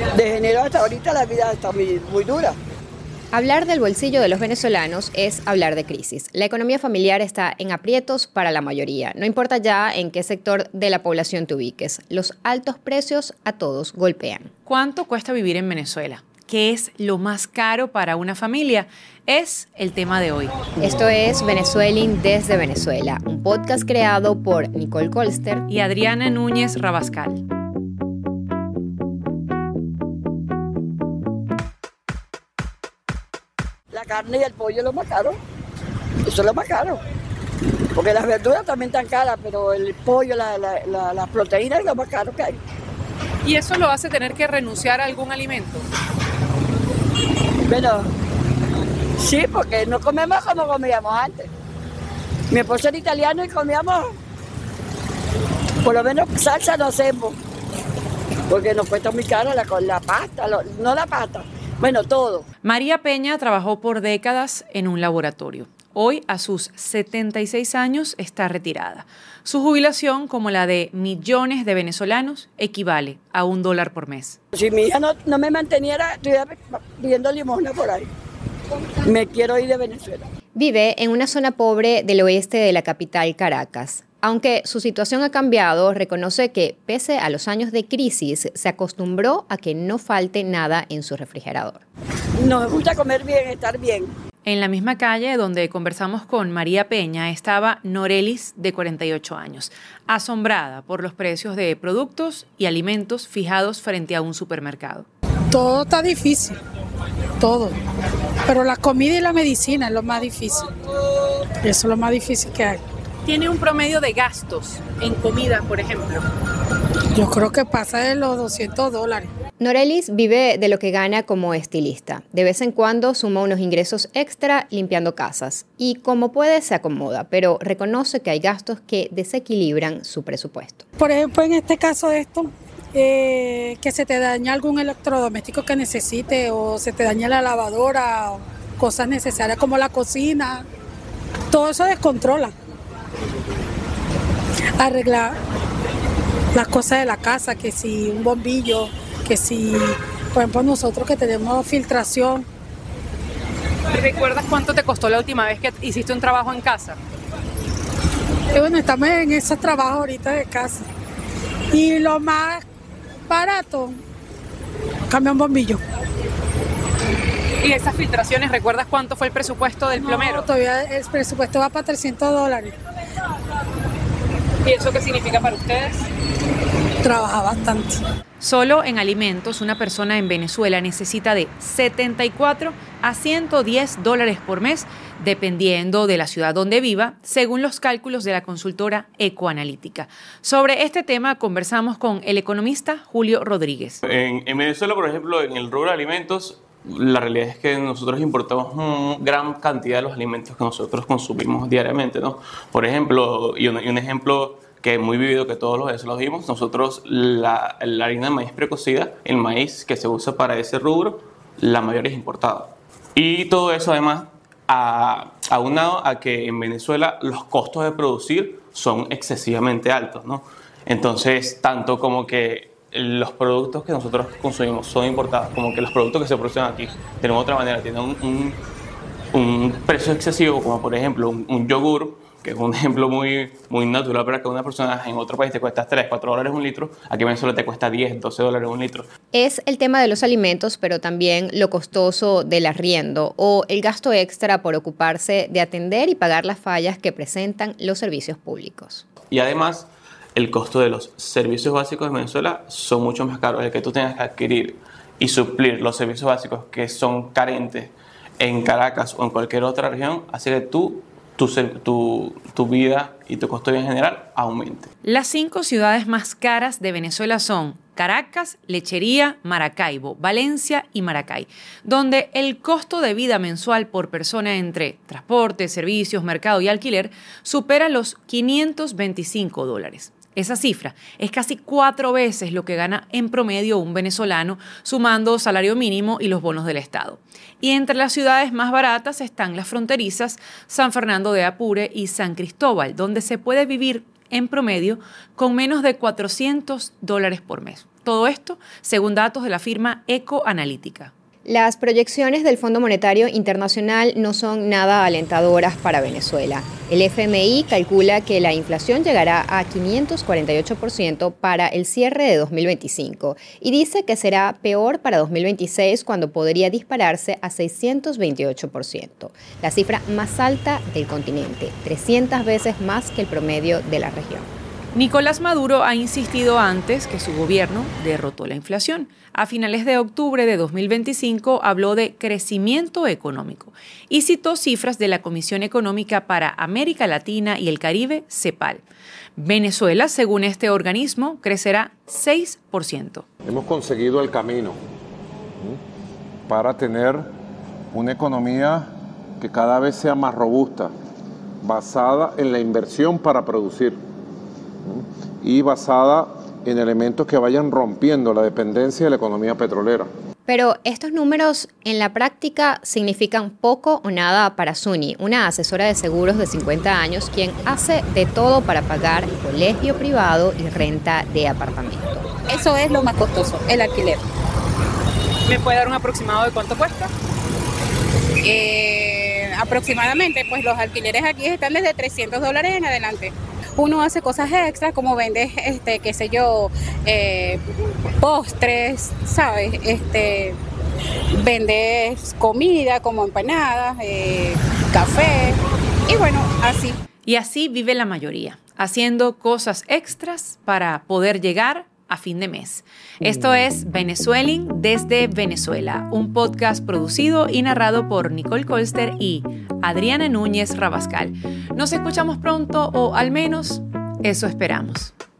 De enero hasta ahorita la vida está muy dura. Hablar del bolsillo de los venezolanos es hablar de crisis. La economía familiar está en aprietos para la mayoría. No importa ya en qué sector de la población te ubiques. Los altos precios a todos golpean. ¿Cuánto cuesta vivir en Venezuela? ¿Qué es lo más caro para una familia? Es el tema de hoy. Esto es Venezueling desde Venezuela, un podcast creado por Nicole Colster y Adriana Núñez Rabascal. La carne y el pollo es lo más caro. Eso es lo más caro. Porque las verduras también están caras, pero el pollo, las proteínas es lo más caro que hay. ¿Y eso lo hace tener que renunciar a algún alimento? Bueno, sí, porque no comemos como comíamos antes. Mi esposo era italiano y comíamos, por lo menos salsa no hacemos, porque nos cuesta muy caro la pasta, no la pasta, bueno, todo. María Peña trabajó por décadas en un laboratorio. Hoy, a sus 76 años, está retirada. Su jubilación, como la de millones de venezolanos, equivale a $1 por mes. Si mi hija no me manteniera, estuviera pidiendo limosna por ahí. Me quiero ir de Venezuela. Vive en una zona pobre del oeste de la capital, Caracas. Aunque su situación ha cambiado, reconoce que, pese a los años de crisis, se acostumbró a que no falte nada en su refrigerador. Nos gusta comer bien, estar bien. En la misma calle donde conversamos con María Peña estaba Norelis, de 48 años, asombrada por los precios de productos y alimentos fijados frente a un supermercado. Todo está difícil, todo. Pero la comida y la medicina es lo más difícil. Eso es lo más difícil que hay. ¿Tiene un promedio de gastos en comida, por ejemplo? Yo creo que pasa de los $200. Norelis vive de lo que gana como estilista. De vez en cuando suma unos ingresos extra limpiando casas y como puede se acomoda, pero reconoce que hay gastos que desequilibran su presupuesto. Por ejemplo, en este caso de esto, que se te daña algún electrodoméstico que necesite o se te daña la lavadora, o cosas necesarias como la cocina, todo eso descontrola. Arreglar las cosas de la casa, que si un bombillo, que si, por ejemplo, nosotros que tenemos filtración. ¿Recuerdas cuánto te costó la última vez que hiciste un trabajo en casa? Y bueno, estamos en esos trabajos ahorita de casa. Y lo más barato, cambiar un bombillo. ¿Y esas filtraciones, recuerdas cuánto fue el presupuesto del plomero? No, todavía el presupuesto va para $300. ¿Y eso qué significa para ustedes? Trabaja bastante. Solo en alimentos, una persona en Venezuela necesita de $74 a $110 por mes, dependiendo de la ciudad donde viva, según los cálculos de la consultora Ecoanalítica. Sobre este tema conversamos con el economista Julio Rodríguez. En Venezuela, por ejemplo, en el rubro de alimentos, la realidad es que nosotros importamos una gran cantidad de los alimentos que nosotros consumimos diariamente, ¿no? Por ejemplo, y un ejemplo que es muy vivido, que todos los venezolanos vimos, nosotros la harina de maíz precocida, el maíz que se usa para ese rubro, la mayoría es importada. Y todo eso además aunado a que en Venezuela los costos de producir son excesivamente altos, ¿no? Entonces, tanto como que los productos que nosotros consumimos son importados, como que los productos que se producen aquí, de una u otra manera, tienen un precio excesivo, como por ejemplo un yogur, que es un ejemplo muy natural para que una persona en otro país te cuesta $3, $4 un litro, aquí en Venezuela te cuesta $10, $12 un litro. Es el tema de los alimentos, pero también lo costoso del arriendo o el gasto extra por ocuparse de atender y pagar las fallas que presentan los servicios públicos. Y además, el costo de los servicios básicos de Venezuela son mucho más caros. El que tú tengas que adquirir y suplir los servicios básicos que son carentes en Caracas o en cualquier otra región, hace que tu vida y tu costo en general aumente. Las 5 ciudades más caras de Venezuela son Caracas, Lechería, Maracaibo, Valencia y Maracay, donde el costo de vida mensual por persona entre transporte, servicios, mercado y alquiler supera los $525. Esa cifra es casi 4 veces lo que gana en promedio un venezolano, sumando salario mínimo y los bonos del Estado. Y entre las ciudades más baratas están las fronterizas San Fernando de Apure y San Cristóbal, donde se puede vivir en promedio con menos de $400 por mes. Todo esto según datos de la firma Ecoanalítica. Las proyecciones del Fondo Monetario Internacional no son nada alentadoras para Venezuela. El FMI calcula que la inflación llegará a 548% para el cierre de 2025 y dice que será peor para 2026 cuando podría dispararse a 628%, la cifra más alta del continente, 300 veces más que el promedio de la región. Nicolás Maduro ha insistido antes que su gobierno derrotó la inflación. A finales de octubre de 2025 habló de crecimiento económico y citó cifras de la Comisión Económica para América Latina y el Caribe, CEPAL. Venezuela, según este organismo, crecerá 6%. Hemos conseguido el camino para tener una economía que cada vez sea más robusta, basada en la inversión para producir y basada en elementos que vayan rompiendo la dependencia de la economía petrolera. Pero estos números en la práctica significan poco o nada para Suni, una asesora de seguros de 50 años, quien hace de todo para pagar colegio privado y renta de apartamento. Eso es lo más costoso, el alquiler. ¿Me puede dar un aproximado de cuánto cuesta? Aproximadamente, pues los alquileres aquí están desde $300 en adelante. Uno hace cosas extras como vende, qué sé yo, postres, ¿sabes? Vendes comida como empanadas, café y bueno, así. Y así vive la mayoría, haciendo cosas extras para poder llegar a fin de mes. Esto es Venezueling desde Venezuela, un podcast producido y narrado por Nicole Colster y Adriana Núñez Rabascal. Nos escuchamos pronto, o al menos eso esperamos.